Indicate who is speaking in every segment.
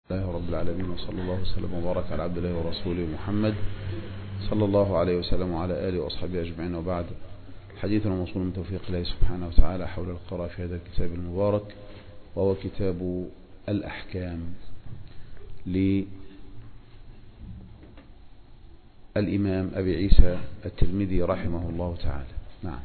Speaker 1: الله رب العالمين، وصلى الله وسلم وبارك على عبد الله ورسوله محمد صلى الله عليه وسلم وعلى آله وأصحابه أجمعين. وبعد، حديثنا موصول من توفيق الله سبحانه وتعالى حول القراءة في هذا الكتاب المبارك، وهو كتاب الأحكام للإمام أبي عيسى الترمذي رحمه الله تعالى. نعم.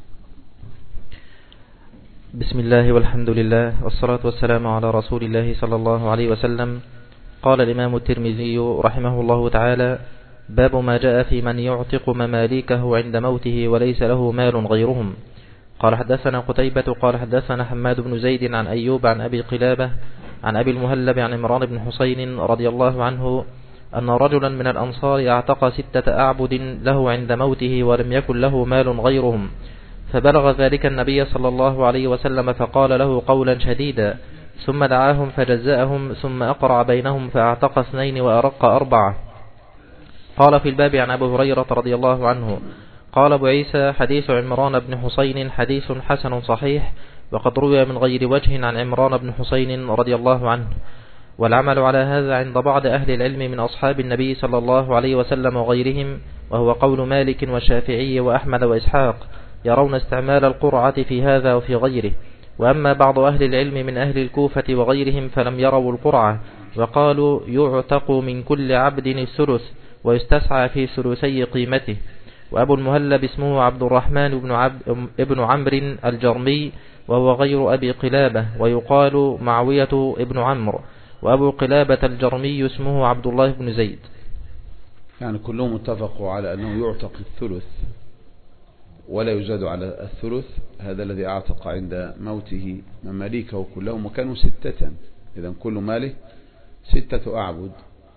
Speaker 2: بسم الله والحمد لله والصلاة والسلام على رسول الله صلى الله عليه وسلم. قال الإمام الترمذي رحمه الله تعالى: باب ما جاء في من يعتق مماليكه عند موته وليس له مال غيرهم. قال حدثنا قتيبة قال حدثنا حماد بن زيد عن أيوب عن أبي قلابة عن أبي المهلب عن عمران بن حسين رضي الله عنه أن رجلا من الأنصار اعتق 6 أعبد له عند موته ولم يكن له مال غيرهم، فبلغ ذلك النبي صلى الله عليه وسلم فقال له قولا شديدا، ثم دعاهم فجزأهم، ثم أقرع بينهم فاعتق 2 وأرق 4. قال في الباب عن أبي هريرة رضي الله عنه قال أبو عيسى: حديث عمران بن حسين حديث حسن صحيح، وقد روي من غير وجه عن عمران بن حسين رضي الله عنه، والعمل على هذا عند بعض أهل العلم من أصحاب النبي صلى الله عليه وسلم وغيرهم، وهو قول مالك والشافعي وأحمد وإسحاق، يرون استعمال القرعة في هذا وفي غيره. وأما بعض أهل العلم من أهل الكوفة وغيرهم فلم يروا القرعة، وقالوا يعتق من كل عبد الثلث ويستسعى في ثلثي قيمته. وأبو المهلب اسمه عبد الرحمن ابن عمرو الجرمي، وهو غير أبي قلابة، ويقال معوية ابن عمرو. وأبو قلابة الجرمي اسمه عبد الله بن زيد.
Speaker 1: يعني كلهم اتفقوا على أنه يعتق الثلث ولا يزاد على الثلث. هذا الذي اعتق عند موته مماليكه كلهم، وكانوا 6، إذا كل ماله 6 أعبد.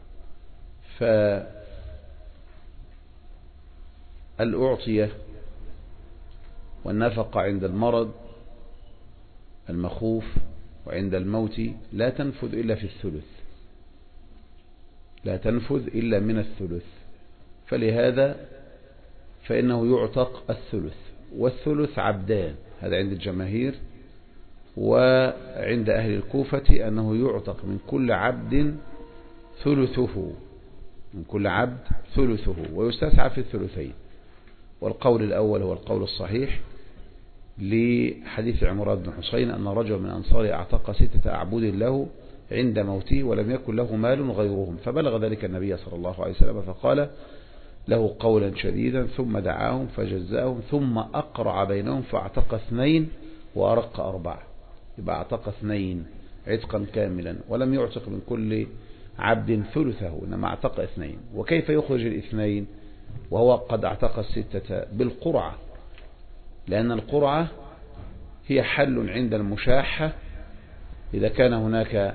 Speaker 1: فالأعطية والنفقة عند المرض المخوف وعند الموت لا تنفذ إلا في الثلث، لا تنفذ إلا من الثلث. فلهذا فإنه يعتق الثلث، والثلث عبدان، هذا عند الجماهير. وعند أهل الكوفة أنه يعتق من كل عبد ثلثه، من كل عبد ثلثه، ويستسعى في الثلثين. والقول الأول هو القول الصحيح لحديث عمران بن حسين أن رجل من أنصار اعتق 6 أعبد له عند موته ولم يكن له مال غيرهم، فبلغ ذلك النبي صلى الله عليه وسلم فقال له قولا شديدا، ثم دعاهم فجزاهم، ثم أقرع بينهم فاعتق 2 وأرق 4. يبقى اعتق 2 عتقا كاملا، ولم يعتق من كل عبد ثلثه، إنما اعتق 2. وكيف يخرج 2 وهو قد اعتق 6؟ بالقرعة، لأن القرعة هي حل عند المشاحة. إذا كان هناك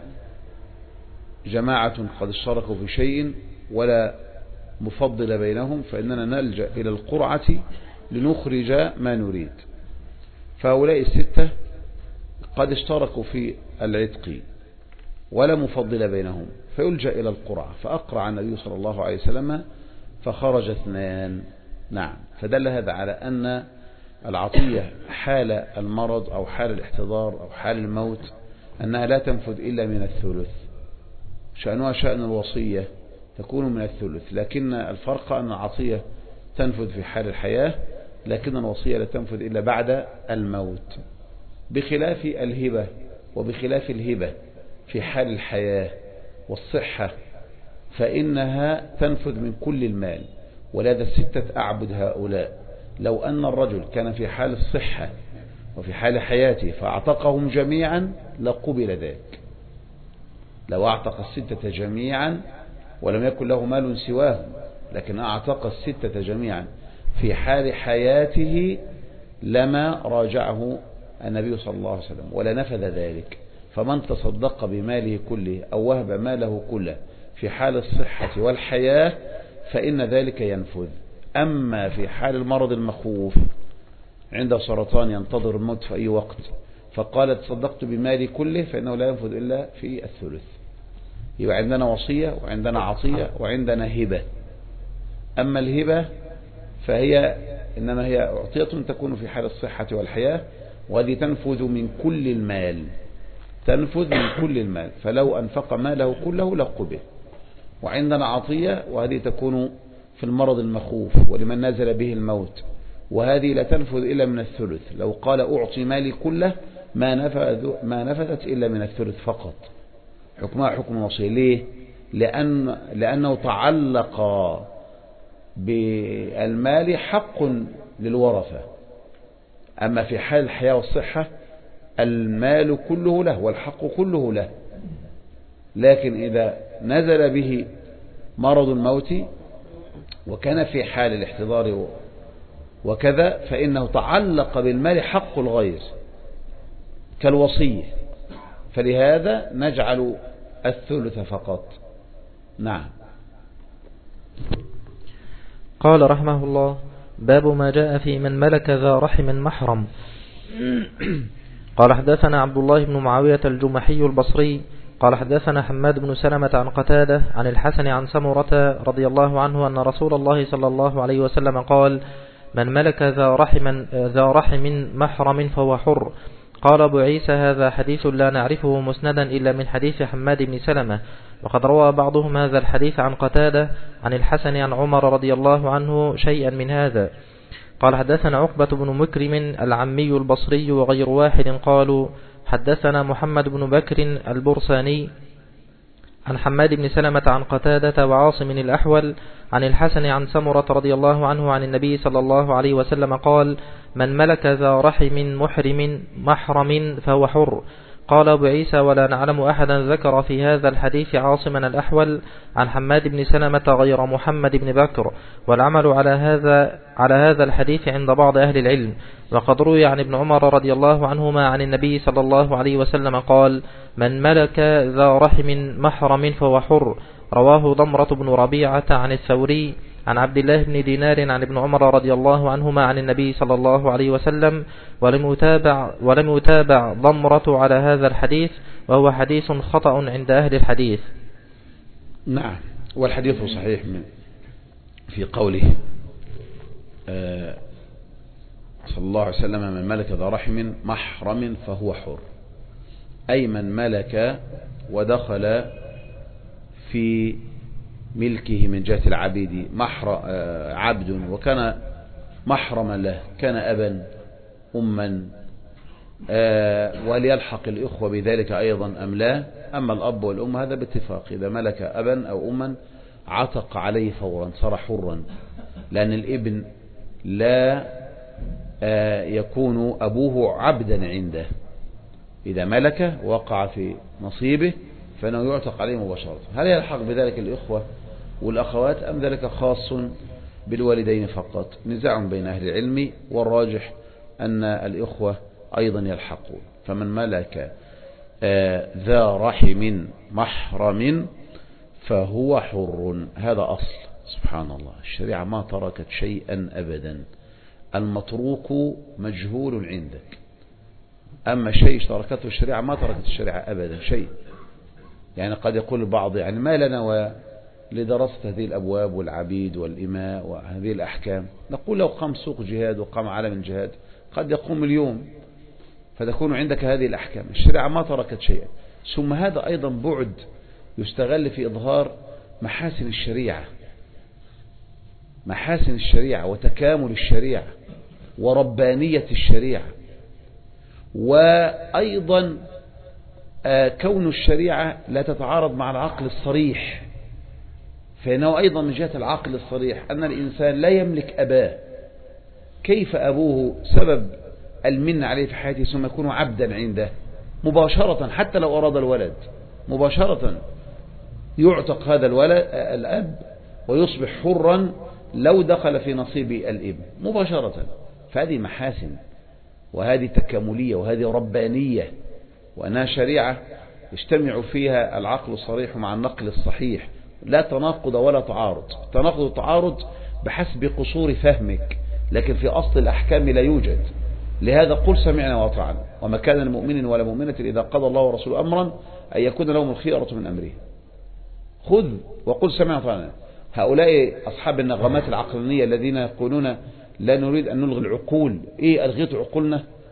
Speaker 1: جماعة قد اشتركوا في شيء ولا مفضل بينهم، فإننا نلجأ إلى القرعة لنخرج ما نريد. فهؤلاء 6 قد اشتركوا في العتق ولا مفضل بينهم، فيلجأ إلى القرعة. فأقرع النبي صلى الله عليه وسلم فخرج 2. نعم. فدل هذا على أن العطية حال المرض أو حال الاحتضار أو حال الموت أنها لا تنفذ إلا من الثلث. شأنها شأن الوصية، تكون من الثلث، لكن الفرق أن العطية تنفذ في حال الحياة، لكن الوصية لا تنفذ إلا بعد الموت، بخلاف الهبة. وبخلاف الهبة في حال الحياة والصحة فإنها تنفذ من كل المال. ولهذا 6 أعبد هؤلاء لو أن الرجل كان في حال الصحة وفي حال حياته فاعتقهم جميعا لقبل ذلك. لو اعتق 6 جميعا ولم يكن له مال سواهم، لكن اعتق 6 جميعا في حال حياته لما راجعه النبي صلى الله عليه وسلم ولا نفذ ذلك. فمن تصدق بماله كله أو وهب ماله كله في حال الصحة والحياة فإن ذلك ينفذ. أما في حال المرض المخوف عند سرطان ينتظر الموت في أي وقت فقال تصدقت بمالي كله، فإنه لا ينفذ إلا في الثلث. يبقى عندنا وصية وعندنا عطية وعندنا هبة. أما الهبة فهي إنما هي عطية تكون في حال الصحة والحياة، وهذه تنفذ من كل المال. تنفذ من كل المال، فلو أنفق ماله كله لقبل. وعندنا عطية، وهذه تكون في المرض المخوف ولمن نزل به الموت، وهذه لا تنفذ إلا من الثلث. لو قال أعطي مالي كله ما نفذت إلا من الثلث فقط. حكمها حكم الوصية. ليه؟ لأنه تعلق بالمال حق للورثة. أما في حال الحياة والصحة المال كله له والحق كله له، لكن إذا نزل به مرض الموت وكان في حال الاحتضار وكذا فإنه تعلق بالمال حق الغير كالوصية، فلهذا نجعل الثلث فقط. نعم.
Speaker 2: قال رحمه الله: باب ما جاء في من ملك ذا رحم محرم. قال حدثنا عبد الله بن معاوية الجمحي البصري قال حدثنا حماد بن سلمة عن قتادة عن الحسن عن سمرة رضي الله عنه أن رسول الله صلى الله عليه وسلم قال: من ملك ذا رحم محرم فهو حر. قال أبو عيسى: هذا حديث لا نعرفه مسندا إلا من حديث حماد بن سلمة، وقد روى بعضهم هذا الحديث عن قتادة عن الحسن عن عمر رضي الله عنه شيئا من هذا. قال حدثنا عقبة بن مكرم العمي البصري وغير واحد قالوا حدثنا محمد بن بكر البرساني عن حماد بن سلمة عن قتادة وعاصم الأحول عن الحسن عن سمرة رضي الله عنه عن النبي صلى الله عليه وسلم قال: من ملك ذا رحم محرم فهو حر. قال أبو عيسى: ولا نعلم أحدا ذكر في هذا الحديث عاصما الأحول عن حماد بن سلمة غير محمد بن بكر، والعمل على هذا الحديث عند بعض أهل العلم. وقد روي عن ابن عمر رضي الله عنهما عن النبي صلى الله عليه وسلم قال: من ملك ذا رحم محرم فهو حر. رواه ضمرة بن ربيعة عن الثوري عن عبد الله بن دينار عن ابن عمر رضي الله عنهما عن النبي صلى الله عليه وسلم، ولم يتابع ضمرة على هذا الحديث، وهو حديث خطأ عند أهل الحديث.
Speaker 1: نعم. والحديث صحيح في قوله صلى الله عليه وسلم: من ملك ذا رحم محرم فهو حر، أي من ملك ودخل في ملكه من جهة العبيد عبد وكان محرما له، كان أبا أما، وليلحق الإخوة بذلك أيضا أم لا. أما الأب والأم هذا باتفاق، إذا ملك أبا أو أما عتق عليه فورا، صار حرا، لأن الابن لا يكون أبوه عبدا عنده. إذا ملك وقع في نصيبه فإنه يعتق عليه مباشرة. هل يلحق بذلك الإخوة والأخوات أم ذلك خاص بالوالدين فقط؟ نزاع بين أهل العلم، والراجح أن الإخوة أيضا يلحقون. فمن ملك ذا رحم محرم فهو حر. هذا أصل. سبحان الله، الشريعة ما تركت شيئا أبدا، المتروك مجهول عندك. أما شيء تركته الشريعة ما تركت الشريعة أبدا شيء. يعني قد يقول البعض يعني ما لنا لدراسة هذه الأبواب والعبيد والإماء وهذه الأحكام؟ نقول لو قام سوق جهاد وقام عالم الجهاد قد يقوم اليوم فتكون عندك هذه الأحكام. الشريعة ما تركت شيئا. ثم هذا أيضا بعد يستغل في إظهار محاسن الشريعة، محاسن الشريعة وتكامل الشريعة وربانية الشريعة، وأيضا كون الشريعة لا تتعارض مع العقل الصريح، فإنه أيضا من جهة العقل الصريح أن الإنسان لا يملك أباه. كيف أبوه سبب المن عليه في حياته ثم يكون عبدا عنده مباشرة؟ حتى لو أراد الولد مباشرة يعتق هذا الأب ويصبح حرا لو دخل في نصيب الابن مباشرة. فهذه محاسن، وهذه تكاملية، وهذه ربانية، وأنها شريعة يجتمع فيها العقل الصريح مع النقل الصحيح، لا تناقض ولا تعارض. تناقض وتعارض بحسب قصور فهمك، لكن في أصل الأحكام لا يوجد. لهذا قل سمعنا وأطعنا وما كان المؤمن ولا مؤمنة إذا قضى الله ورسوله أمرا أن يكون لهم الخيرة من أمره. خذ وقل سمعنا وأطعنا. هؤلاء أصحاب النغمات العقلانية الذين يقولون لا نريد أن نلغي العقول. إيه ألغيت عقولنا؟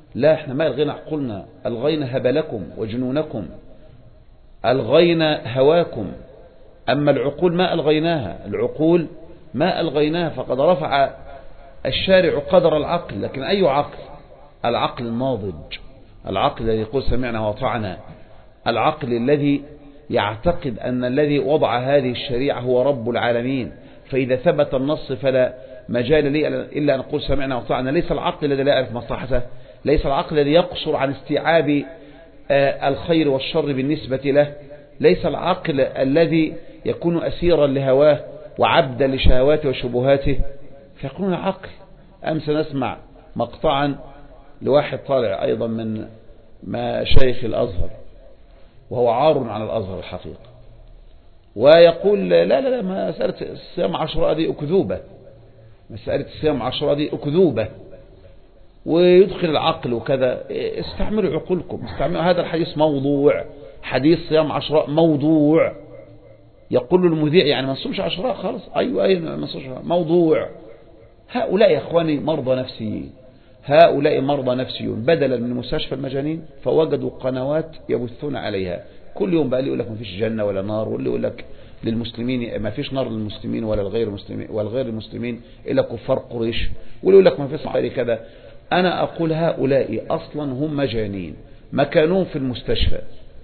Speaker 1: لا، احنا ما ألغينا عقولنا، ألغينا هبلكم وجنونكم، ألغينا هواكم. أما العقول ما ألغيناها، العقول ما ألغيناها، فقد رفع الشارع قدر العقل. لكن أي عقل؟ العقل الناضج، العقل الذي يقول سمعنا وأطعنا، العقل الذي يعتقد أن الذي وضع هذه الشريعة هو رب العالمين، فإذا ثبت النص فلا مجال لي إلا أن أقول سمعنا وأطعنا. ليس العقل الذي لا يعرف مصلحته، ليس العقل الذي يقصر عن استيعاب الخير والشر بالنسبة له، ليس العقل الذي يكون أسيرا لهواه وعبدا لشهواته وشبهاته، فيكون عقل. أمس نسمع مقطعا لواحد طالع أيضا من مشايخ الأزهر، وهو عار على الأزهر الحقيقة، ويقول لا لا لا، مسألة الصيام 10 دي أكذوبة، مسألة الصيام 10 دي أكذوبة، ويدخل العقل وكذا. استعملوا عقولكم، استعملوا. هذا الحديث موضوع، حديث صيام 10 موضوع. يقول له المذيع يعني ما نصومش 10 خلاص. أيوة ما نصومش، موضوع. هؤلاء يا إخواني مرضى نفسيين، هؤلاء مرضى نفسيون. بدلا من مستشفى المجانين فوجدوا قنوات يبثون عليها كل يوم، بقى اللي يقول لك ما فيش جنة ولا نار، واللي يقول لك للمسلمين ما فيش نار للمسلمين ولا الغير المسلمين، والغير المسلمين إلا كفار قريش، واللي يقول لك ما فيش غير كذا. أنا أقول هؤلاء أصلا هم مجانين، مكانهم في المستشفى،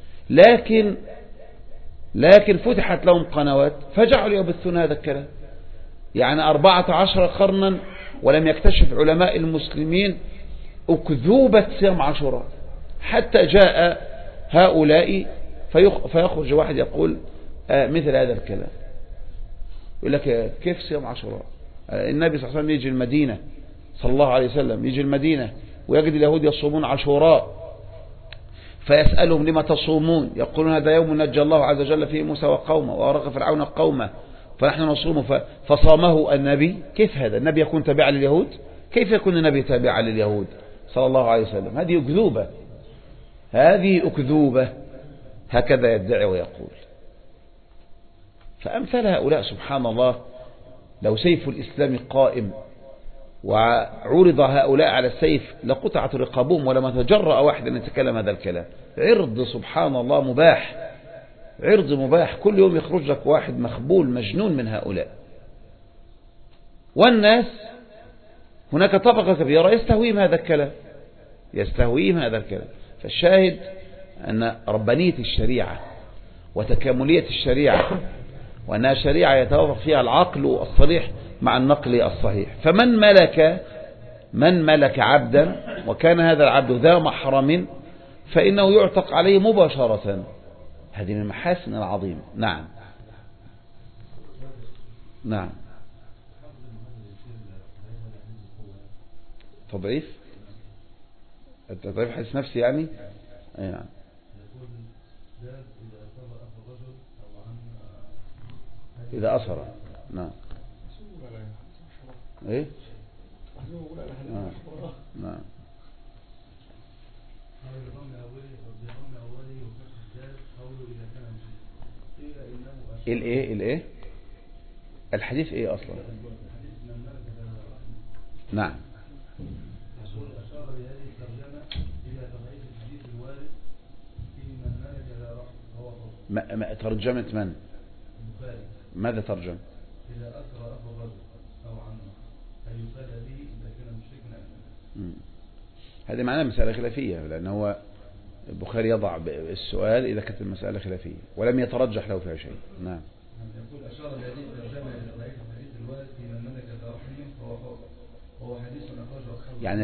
Speaker 1: لكن فتحت لهم قنوات فجعلوا يبثون هذا الكلام. يعني 14 قرنا ولم يكتشف علماء المسلمين أكذوبة صيام عاشوراء، حتى جاء هؤلاء فيخرج واحد يقول مثل هذا الكلام، يقول لك كيف صيام عاشوراء؟ النبي صلى الله عليه وسلم يجي المدينة، صلى الله عليه وسلم يجي المدينة ويجد اليهود يصومون عاشوراء، فيسألهم لما تصومون؟ يقولون هذا يوم نجى الله عز وجل فيه موسى وقومه وأغرق فرعون قومه فنحن نصومه، فصامه النبي. كيف هذا؟ النبي يكون تابعا لليهود؟ كيف يكون النبي تابعا لليهود صلى الله عليه وسلم؟ هذه أكذوبة، هذه أكذوبة. هكذا يدعي ويقول. فأمثال هؤلاء سبحان الله، لو سيف الإسلام قائم وعرض هؤلاء على السيف لقطعت رقابهم، ولما تجرأ واحد أن يتكلم هذا الكلام. عرض سبحان الله مباح، عرض مباح، كل يوم يخرج لك واحد مخبول مجنون من هؤلاء. والناس هناك طبقة كبيرة يستهويهم هذا الكلام، يستهويهم هذا الكلام. فالشاهد أن ربانية الشريعة وتكاملية الشريعة، وأنها شريعة يتوافق فيها العقل الصريح مع النقل الصحيح. فمن ملك عبدا وكان هذا العبد ذا محرم فإنه يعتق عليه مباشرة. هذه من المحاسن العظيمة. نعم نعم. تضعيف حديث نفسي يعني. أي نعم. إذا أثر. نعم. إيه؟ نعم. الايه الحديث ايه اصلا؟ نعم. ما ترجمة من؟ ماذا ترجم؟ إذا أسرى أخو الرجل أو عمه فيفاد به إذا كان مشركا. هذه معناها مسألة خلافية، لأن هو البخاري يضع السؤال إذا كانت المسألة خلافية ولم يترجح له فيها شيء. نعم. يقول أشار الحديث الترجمة إلى ضعيف حديث الوارث في من ملك ذا رحم وهو حديث أخرجه أصحاب يعني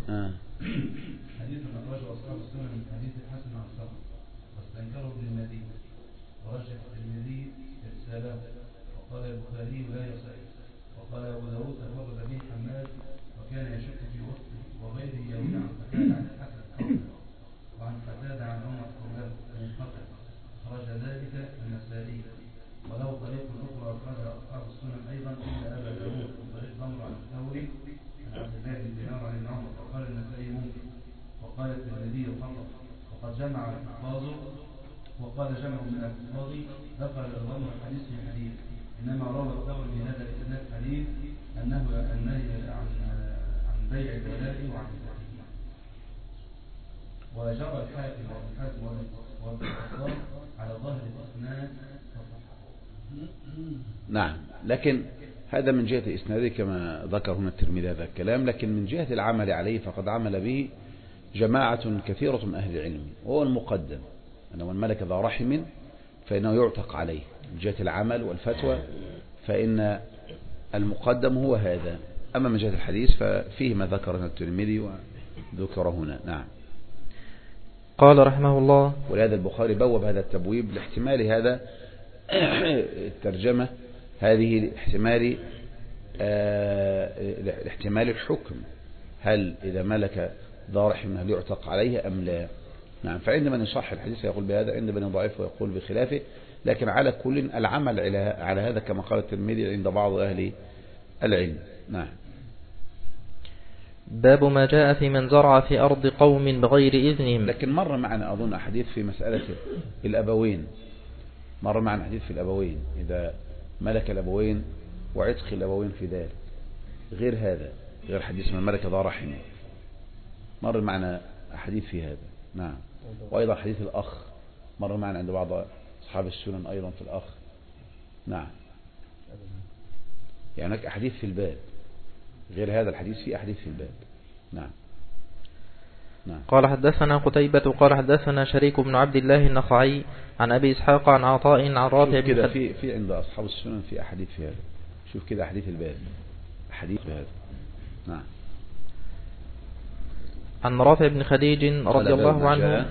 Speaker 1: حديث أخرجه أصحاب السنن من حديث الحسن عن صخر واستنكره ابن المدينة ورجح الترمذي إرساله وقال البخاري لا يصح، وقال أبو داود تفرد به حماد وكان يشك في وقته وغيره يروي عن قتادة عن الحسن قوله وعن قتادة عن عمر قوله منقطع خرج ذلك النسائي وله طريق أخرى أخرجها أصحاب السنن أيضا إلا أبا داود طريق ضمر عن الثوري عن عبد الله بن دينار عن عمر وقال النسائي ممكن وقال الترمذي خطأ وقد جمع الحفاظ وقال جمع من الحفاظ ذكر الضمر الحديث في حديث إنما روى الثوري في هذا الإسناد حديث أنه النهي عن بيع الولاء وعن التحريم.
Speaker 3: وجرى الحاكم والبصار على ظهر الإسناد.
Speaker 1: نعم، لكن هذا من جهة الإسناد كما ذكر هنا الترمذي هذا الكلام، لكن من جهة العمل عليه فقد عمل به جماعة كثيرة من أهل العلم، وهو المقدم أنه من ملك ذا رحم فإنه يعتق عليه. من جهة العمل والفتوى فإن المقدم هو هذا. أما من جهة الحديث ففيه ما ذكره الترمذي وذكر هنا. نعم.
Speaker 2: قال رحمه الله:
Speaker 1: ولهذا البخاري بوب هذا التبويب لاحتمال هذا الترجمة هذه لاحتمال الحكم، هل إذا ملك ذا رحم هل يعتق عليه أم لا. نعم. فعند من يصح الحديث يقول بهذا، عند من يضعفه يقول بخلافه، لكن على كل العمل على هذا كما قال الترمذي عند بعض أهل العلم. نعم.
Speaker 2: باب ما جاء في من زرع في أرض قوم بغير إذنهم.
Speaker 1: لكن مر معنا أظن حديث في مسألة الأبوين، مر معنا حديث في الأبوين إذا ملك الأبوين وعتق الأبوين في ذلك، غير هذا، غير حديث من ملك ذا رحم، مر معنا حديث في هذا. نعم. وأيضا حديث الأخ مر معنا عند بعض أصحاب السنن أيضا في الأخ. نعم. يعني هناك أحاديث في الباب غير هذا الحديث، في أحاديث في الباب. نعم. نعم.
Speaker 2: قال حدثنا قتيبة قال حدثنا شريك بن عبد الله النخعي عن أبي إسحاق عن عطاء عن رافع
Speaker 1: كده في عند أصحاب السنن في أحاديث في هذا. شوف كده أحاديث الباب، أحاديث في هذا. نعم.
Speaker 2: عن رافع بن خديج رضي الله عنه.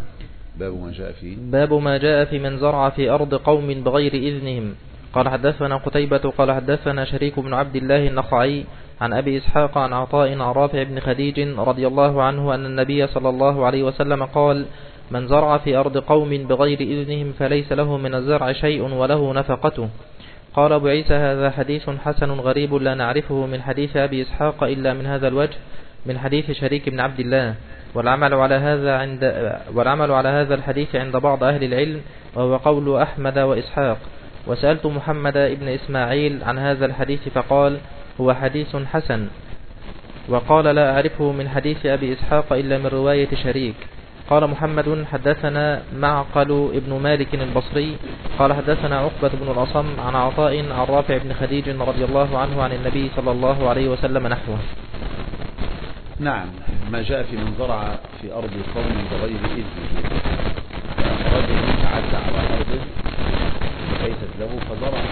Speaker 2: باب ما جاء في من زرع في أرض قوم بغير إذنهم. قال حدثنا قتيبة قال حدثنا شريك بن عبد الله النخعي عن أبي إسحاق عن عطاء عن رافع بن خديج رضي الله عنه أن النبي صلى الله عليه وسلم قال: من زرع في أرض قوم بغير إذنهم فليس له من الزرع شيء وله نفقته. قال أبو عيسى: هذا حديث حسن غريب لا نعرفه من حديث أبي إسحاق إلا من هذا الوجه، من حديث شريك بن عبد الله، والعمل على هذا الحديث عند بعض أهل العلم، وهو قول أحمد وإسحاق. وسألت محمد ابن إسماعيل عن هذا الحديث فقال: هو حديث حسن. وقال: لا أعرفه من حديث أبي إسحاق إلا من رواية شريك. قال محمد: حدثنا معقل ابن مالك البصري قال حدثنا عقبة بن الأصم عن عطاء عن رافع بن خديج رضي الله عنه عن النبي صلى الله عليه وسلم نحوه.
Speaker 1: نعم. ما جاء في من زرع في أرض قوم بغير إذنه، رجل تعدى على أرضه ليست له فزرع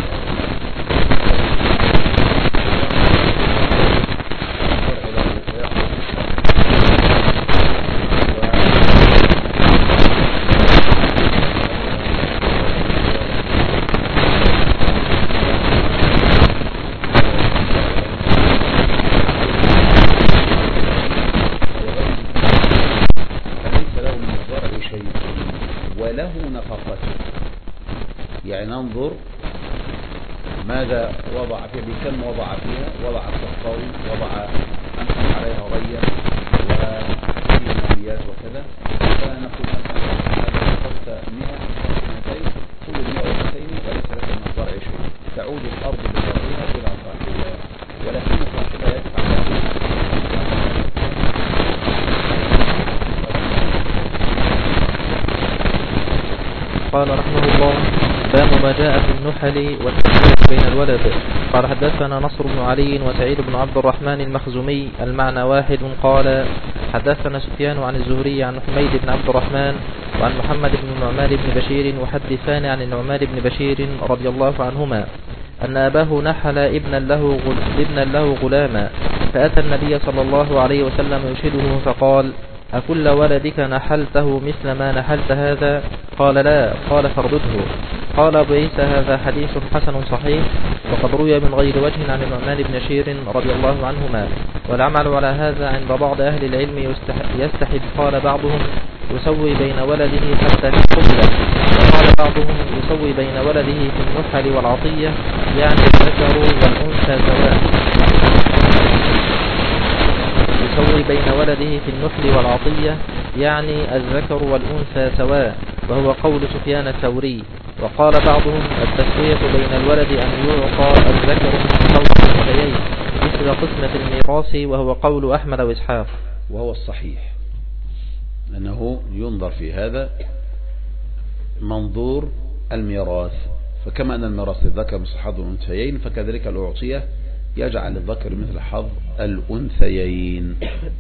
Speaker 1: وله نفقته، يعني ننظر ماذا وضع فيها، بكم وضع فيها، وضع السقاوي، وضع أنفق عليها غيا وفيه ماليات وكذا، فنقول هذا نفقت 100 200 كل 100 و200 وليس لك من الزرع شيء، تعود الأرض بزرعها إلى صاحبها، ولكن صاحبها يدفع
Speaker 2: قال رحمه الله: باب ما جاء في النحل والتفريق بين الولد. قال حدثنا نصر بن علي وسعيد بن عبد الرحمن المخزومي المعنى واحد. قال حدثنا سفيان عن الزهري عن حميد بن عبد الرحمن وعن محمد بن النعمان بن بشير وحدثان عن النعمان بن بشير رضي الله عنهما أن أباه نحل ابنا له غلاما، فأتى النبي صلى الله عليه وسلم يشهده فقال: أكل ولدك نحلته مثل ما نحلت هذا؟ قال: لا. قال: فارده. قال أبو عيسى: هذا حديث حسن صحيح، وقد روي من غير وجه عن النعمان بن بشير رضي الله عنهما، والعمل على هذا عند بعض أهل العلم يستحب. قال بعضهم: يسوي بين ولده حتى تقبله، وقال بعضهم: يسوي بين ولده في النحل والعطية، يعني الذكر والأنثى سواء. يسوي بين ولده في النحل والعطية يعني الذكر والأنثى سواء، وهو قول سفيان الثوري. وقال بعضهم: التسوية بين الولد أن يعطى الذكر من فوق الأنثيين مثل قسمة الميراث، وهو قول أحمد وإسحاق،
Speaker 1: وهو الصحيح. أنه ينظر في هذا منظور الميراث. فكما أن الميراث للذكر مثل حظ الأنثيين فكذلك الأعطية يجعل للذكر مثل حظ الأنثيين.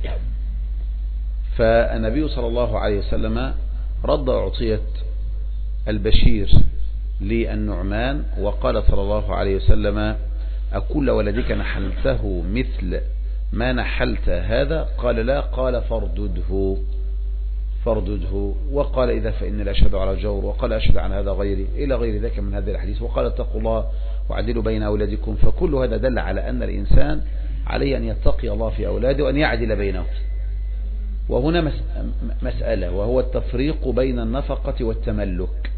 Speaker 1: فالنبي صلى الله عليه وسلم رد أعطية البشير للنعمان وقال صلى الله عليه وسلم أكل ولدك نحلته مثل ما نحلت هذا؟ قال لا. قال فاردده. وقال إذا فإني لا أشهد على جور، وقال أشهد عن هذا غيري، إلى غير ذلك من هذا الحديث. وقال اتقوا الله وعدلوا بين أولادكم. فكل هذا دل على أن الإنسان عليه أن يتقي الله في أولاده وأن يعدل بينهم. وهنا مسألة، وهو التفريق بين النفقة والتملك،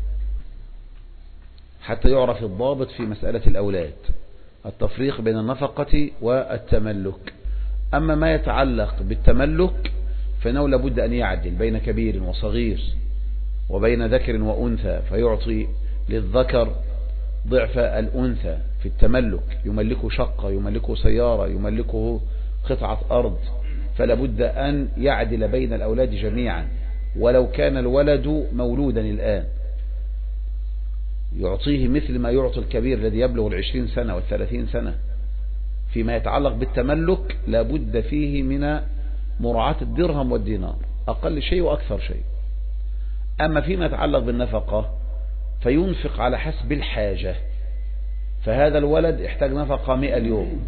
Speaker 1: حتى يعرف الضابط في مسألة الأولاد، التفريق بين النفقة والتملك. أما ما يتعلق بالتملك فإنه لابد أن يعدل بين كبير وصغير وبين ذكر وأنثى، فيعطي للذكر ضعف الأنثى في التملك، يملكه شقة، يملكه سيارة، يملكه قطعة أرض، فلابد أن يعدل بين الأولاد جميعا ولو كان الولد مولودا الآن، يعطيه مثل ما يعطي الكبير الذي يبلغ 20 سنة و30 سنة. فيما يتعلق بالتملك لابد فيه من مراعاة الدرهم والدينار، أقل شيء وأكثر شيء. أما فيما يتعلق بالنفقة فينفق على حسب الحاجة. فهذا الولد يحتاج نفقة 100 اليوم،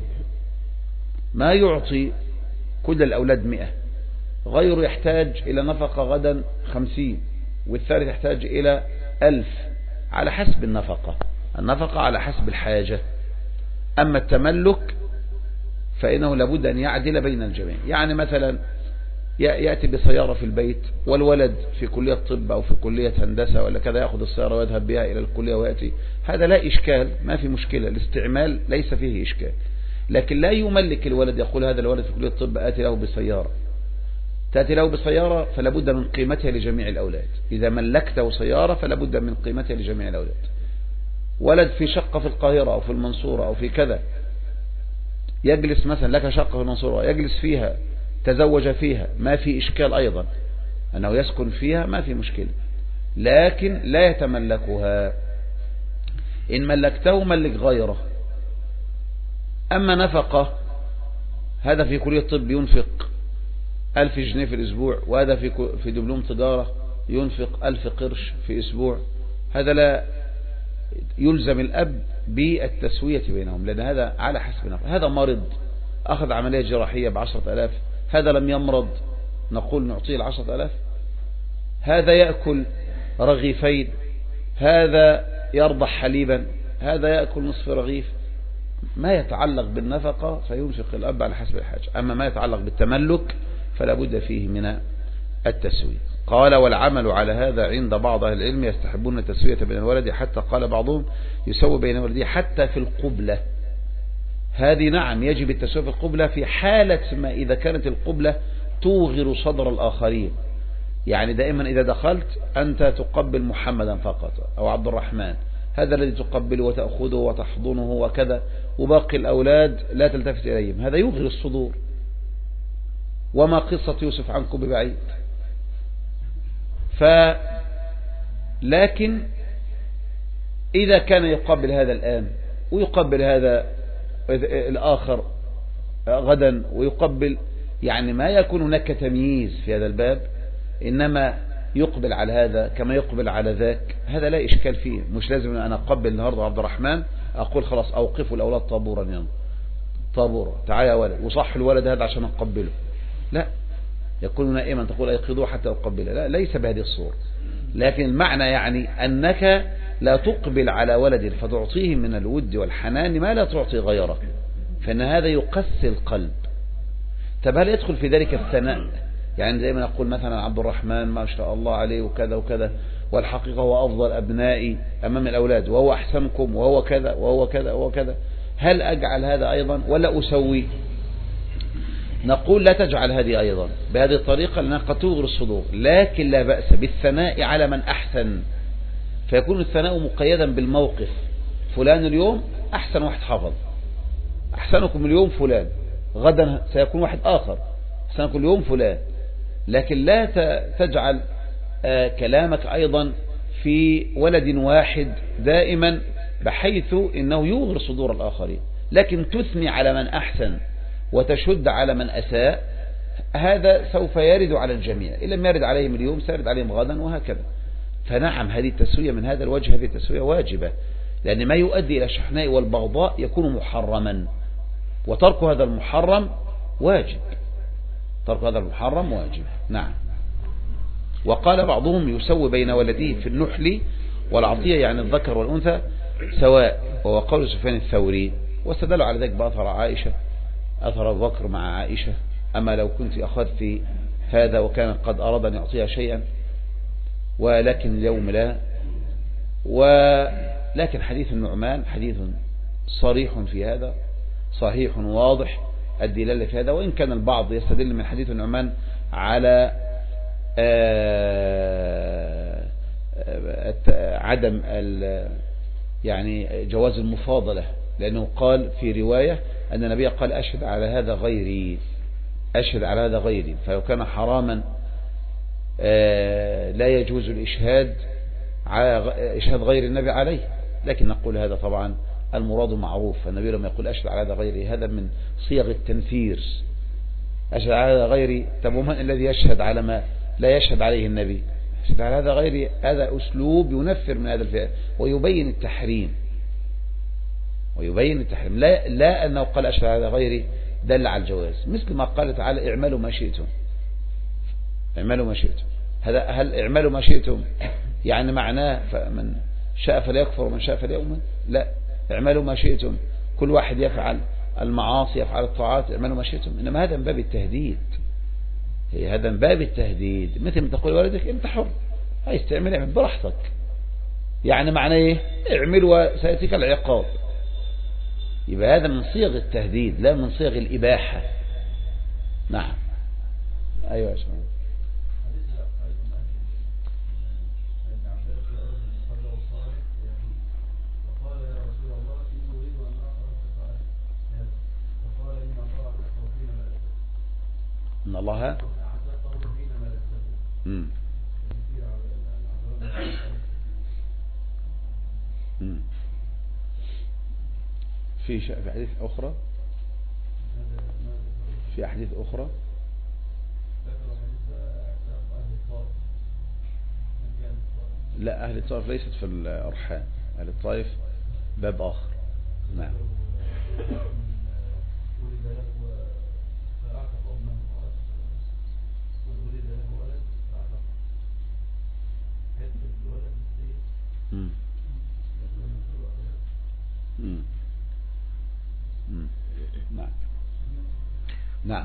Speaker 1: ما يعطي كل الأولاد 100، غيره يحتاج إلى نفقة غدا 50، والثالث يحتاج إلى 1000، على حسب النفقة على حسب الحاجة. أما التملك فإنه لابد أن يعدل بين الجميع. يعني مثلا يأتي بسيارة في البيت والولد في كلية طب أو في كلية هندسة ولا كذا، يأخذ السيارة ويذهب بها إلى الكلية ويأتي، هذا لا إشكال، ما في مشكلة، الاستعمال ليس فيه إشكال. لكن لا يملك الولد، يقول هذا الولد في كلية الطب آتي له بسيارة، تأتي له بسيارة فلابد من قيمتها لجميع الأولاد. إذا ملكته سيارة فلابد من قيمتها لجميع الأولاد. ولد في شقة في القاهرة أو في المنصورة أو في كذا، يجلس مثلا لك شقة في المنصورة يجلس فيها، تزوج فيها، ما في إشكال أيضا أنه يسكن فيها، ما في مشكلة، لكن لا يتملكها. إن ملكته ملك غيره. أما نفقة، هذا في كلية الطب ينفق 1000 جنيه في الأسبوع، وهذا في دبلوم تجارة ينفق 1000 قرش في أسبوع، هذا لا يلزم الأب بالتسوية بينهم، لأن هذا على حسب نفقه. هذا مرض أخذ عملية جراحية ب10,000، هذا لم يمرض نقول نعطيه 10,000. هذا يأكل رغيفين، هذا يرضع حليبا، هذا يأكل نصف رغيف. ما يتعلق بالنفقة فينفق الأب على حسب الحاجة. أما ما يتعلق بالتملك فلا بد فيه من التسوية. قال والعمل على هذا عند بعض أهل العلم، يستحبون التسوية بين الولد، حتى قال بعضهم يسوي بين ولده حتى في القبلة. هذه نعم يجب التسوية في القبلة في حالة ما إذا كانت القبلة توغر صدر الآخرين. يعني دائما إذا دخلت أنت تقبل محمدا فقط أو عبد الرحمن، هذا الذي تقبله وتأخذه وتحضنه وكذا، وباقي الأولاد لا تلتفت إليهم، هذا يغري الصدور. وما قصة يوسف عنكم ببعيد. لكن إذا كان يقبل هذا الآن ويقبل هذا الآخر غدا ويقبل، يعني ما يكون هناك تمييز في هذا الباب، إنما يقبل على هذا كما يقبل على ذاك، هذا لا إشكال فيه. مش لازم أن أنا أقبل النهاردة عبد الرحمن أقول خلاص أوقفوا الأولاد طابورا، يلا طابورا تعال يا ولد، وصح الولد هذا عشان أقبله، لا، يكون نائما تقول أيقظوه حتى أقبله، لا، ليس بهذه الصورة. لكن المعنى يعني أنك لا تقبل على ولد فتعطيه من الود والحنان ما لا تعطي غيره، فإن هذا يقسي القلب. طب هل يدخل في ذلك الثناء؟ يعني دائما أقول مثلا عبد الرحمن ما شاء الله عليه وكذا وكذا، والحقيقة هو أفضل أبنائي أمام الأولاد، وهو أحسنكم، وهو كذا وهو كذا وهو كذا، هل أجعل هذا أيضا ولا أسوي؟ نقول لا تجعل هذه أيضا بهذه الطريقة، لأنها قد تغري الصدور. لكن لا بأس بالثناء على من أحسن، فيكون الثناء مقيدا بالموقف. فلان اليوم أحسن واحد حفظ، أحسنكم اليوم فلان، غدا سيكون واحد آخر أحسنكم اليوم فلان. لكن لا تجعل كلامك أيضا في ولد واحد دائما بحيث إنه يغر صدور الآخرين، لكن تثني على من أحسن وتشد على من أساء، هذا سوف يرد على الجميع، إن لم يرد عليهم اليوم سيرد عليهم غدا وهكذا. فنعم هذه التسوية من هذا الوجه هذه التسوية واجبة، لأن ما يؤدي إلى الشحناء والبغضاء يكون محرما، وترك هذا المحرم واجب، ترك هذا المحرم واجب. نعم. وقال بعضهم يسوي بين ولديه في النحل والعطية، يعني الذكر والأنثى سواء، وهو قول سفيان الثوري، واستدلوا على ذلك بأثر عائشة، أثر أبو بكر مع عائشة: أما لو كنت أخذت هذا وكان قد أراد أن يعطيها شيئا ولكن اليوم لا. ولكن حديث النعمان حديث صريح في هذا، صحيح واضح الدلالة في هذا، وإن كان البعض يستدل من حديث النعمان على عدم يعني جواز المفاضلة، لأنه قال في رواية أن النبي قال: أشهد على هذا غيري، أشهد على هذا غيري. فلو كان حراما لا يجوز الإشهاد إشهاد غير النبي عليه، لكن نقول هذا طبعا المراد معروف. النبي لما يقول أشهد على هذا غيري هذا من صيغ التنفير، أشهد على هذا غيري. طب ومن الذي يشهد على ما لا يشهد عليه النبي؟ أشهد على هذا غيري، هذا أسلوب ينفر من هذا الفعل ويبين التحريم، ويبين التحريم، لا أنه قال أشهد على هذا غيري دل على الجواز، مثل ما قال تعالى: اعملوا ما شئتم، اعملوا ما شئتم. هل اعملوا ما شئتم يعني معناه فمن شاء فليكفر ومن شاء فليؤمن؟ لا، اعملوا ما شئتم، كل واحد يفعل المعاصي يفعل الطاعات، اعملوا ما شئتم. إنما هذا من باب التهديد، هذا من باب التهديد، مثل ما تقول لوالدك انت حر، عايز تعمل اعمل براحتك، يعني معناه ايه؟ اعمل وسيأتيك العقاب. يبقى هذا من صيغ التهديد لا من صيغ الإباحة. نعم. أيوة يا شباب. إن الله في أحاديث أخرى، في أحاديث أخرى لا، أهل الطائف ليست في الأرحام، أهل الطائف باب آخر. نعم. نعم. نعم.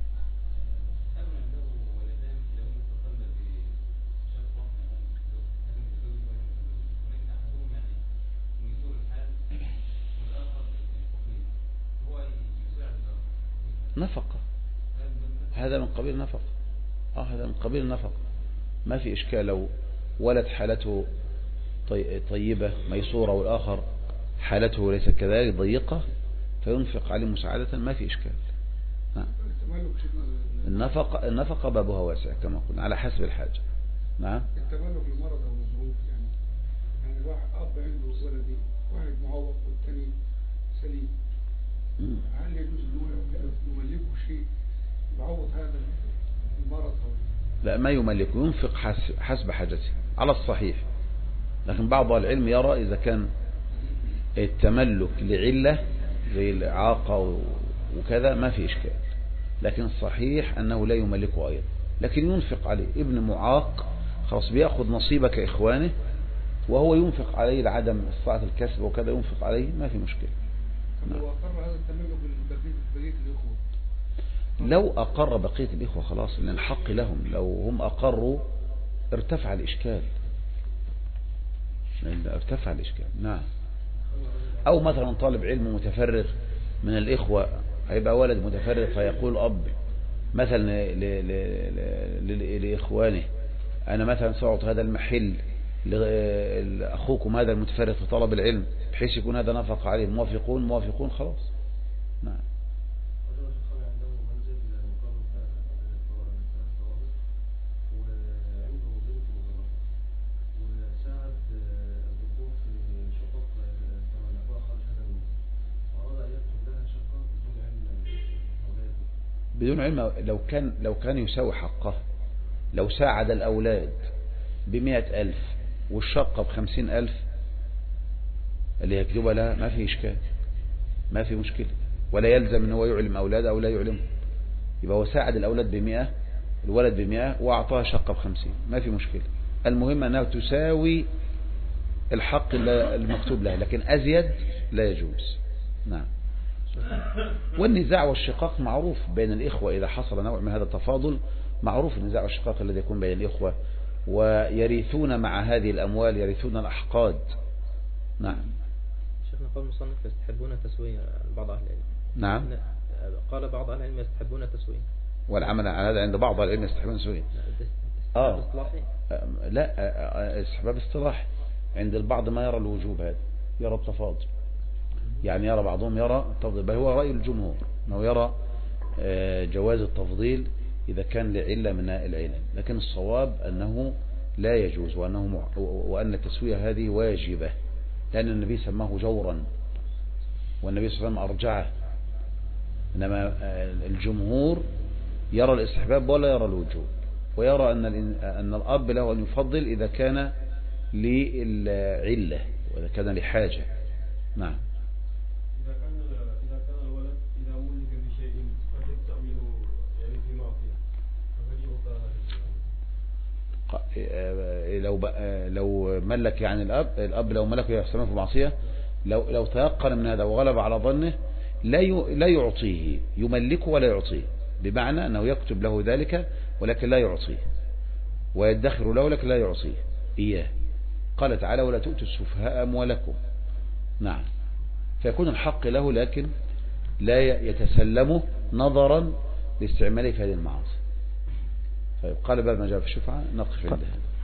Speaker 1: نفقة، هذا من قبيل نفقة، هذا من قبيل نفقة، ما في إشكال. لو ولد حالته طيبة ميسورة والآخر حالته ليس كذلك ضيقة فينفق عليه مساعدة، ما في إشكال. نعم. النفقة بابها واسع كما قلنا على حسب الحاجة. نعم.
Speaker 4: التملك للمرض أو الظروف، يعني واحد أب عنده ولدي، واحد معوق والثاني سليم، هل يجوز نملكه شيء يعوض هذا المرض؟
Speaker 1: لا، ما يملكه، ينفق حسب حاجته على الصحيح. لكن بعض العلم يرى إذا كان التملك لعلة زي الإعاقة وكذا ما في إشكال، لكن الصحيح أنه لا يملكه أيضا، لكن ينفق عليه. ابن معاق خلاص بيأخذ نصيبه كإخوانه وهو ينفق عليه لعدم استطاعة الكسب وكذا، ينفق عليه ما في مشكلة.
Speaker 4: لو أقر هذا التملك بقية الإخوة،
Speaker 1: لو أقر بقية الإخوة خلاص، لأن الحق لهم، لو هم أقروا ارتفع الإشكال، ارتفع الإشكال. نعم. أو مثلا طالب علم متفرغ من الإخوة، هيبقى ولد متفرغ فيقول أب مثلا لإخوانه: أنا مثلا سأعطي هذا المحل لأخوكم هذا المتفرغ في طلب العلم، بحيث يكون هذا نفق عليه. موافقون خلاص. نعم. بدون علم. لو كان يساوي حقه، لو ساعد الأولاد ب100,000 والشقة ب50,000 اللي يكذب لها ما في إشكال، ما في مشكلة، ولا يلزم ان هو يعلم أولاده أو لا يعلمه. يبقى هو ساعد الأولاد ب100، الولد ب100 وأعطاها شقة ب50، ما في مشكلة. المهم أنها تساوي الحق المكتوب لها، لكن أزيد لا يجوز. نعم. والنزاع والشقاق معروف بين الإخوة، إذا حصل نوع من هذا التفاضل معروف النزاع والشقاق الذي يكون بين الإخوة، ويرثون مع هذه الأموال يرثون الأحقاد. نعم.
Speaker 2: شيخنا قال المصنف يستحبون تسوية بعض أهل العلم.
Speaker 1: نعم.
Speaker 2: قال بعض أهل العلم يستحبون تسوية،
Speaker 1: والعمل على هذا عند بعض العلم يستحبون تسوية. لا، استحباب اصطلاحي. عند البعض ما يرى الوجوب، هذا يرى التفاضل، يعني يرى بعضهم يرى التفضيل، بل هو رأي الجمهور أنه يرى جواز التفضيل إذا كان لعلة من العلل، لكن الصواب أنه لا يجوز، وأن التسوية هذه واجبة، لأن النبي سماه جورا والنبي صلى الله عليه وسلم أرجعه. إنما الجمهور يرى الاستحباب ولا يرى الوجوب، ويرى أن الأب له أن يفضل إذا كان للعلة وإذا كان لحاجة. نعم.
Speaker 3: إذا كان الولد إذا ملك بشيء قد يستعمله يعني في معصية، فهل
Speaker 1: لو ملك يعني الأب لو ملك يستعمله في معصية، لو تيقن من هذا وغلب على ظنه لا يعطيه، يملكه ولا يعطيه، بمعنى أنه يكتب له ذلك ولكن لا يعطيه، ويدخر له لكن لا يعطيه إياه. قال تعالى ولا تؤتوا السفهاء أموالكم. نعم. فيكون الحق له لكن لا يتسلمه نظرا لاستعماله في هذه المعاصي. طيب، قال باب ما جاء في الشفعة، نقف عندها.